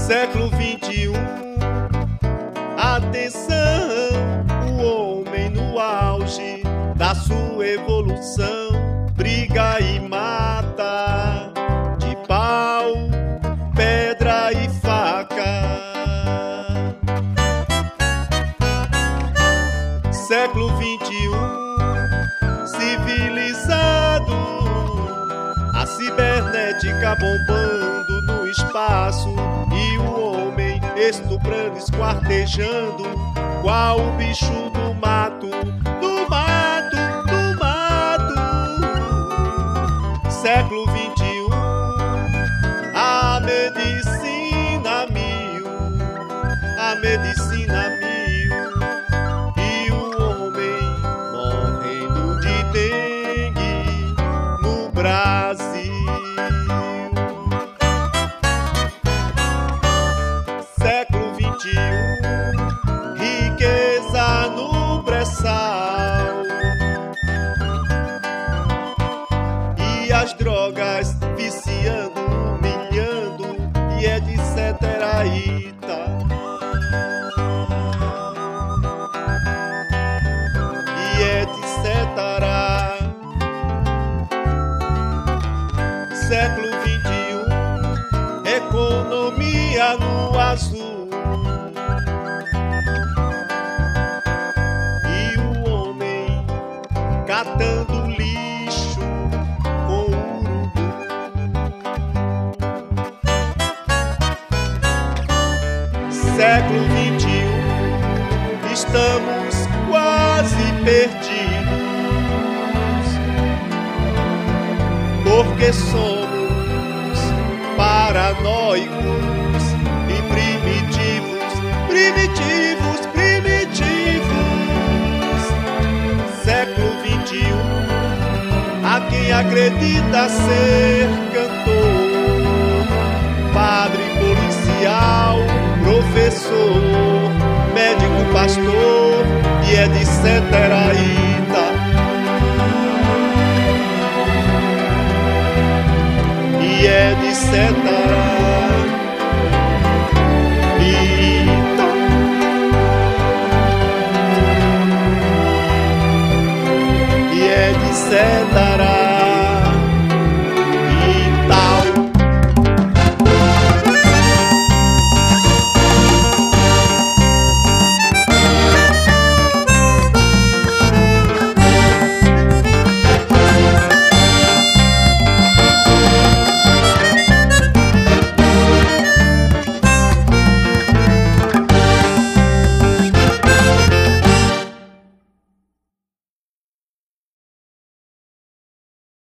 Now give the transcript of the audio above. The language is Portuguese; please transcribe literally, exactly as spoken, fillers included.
Século vinte e um, atenção, o homem no auge da sua evolução, briga e mata, de pau, pedra e faca. Século vinte e um, civilizado, a cibernética bombando no espaço e o homem estuprando, esquartejando, qual o bicho do mato, do mato, do mato. Século vinte e um, a medicina mil, a medicina mil, e o homem morrendo de dengue no Brasil. Século vinte e um, riqueza no pré-sal, e as drogas viciando, humilhando, e etc. Ita. E etc. Século vinte e um, economia no azul, e o homem catando lixo com urubu. Século vinte e um, estamos quase perdidos, porque somos paranoicos e primitivos, primitivos, primitivos. Século vinte e um, a quem acredita ser cantor, padre, policial, professor, médico, pastor e etc. Ita. E etc.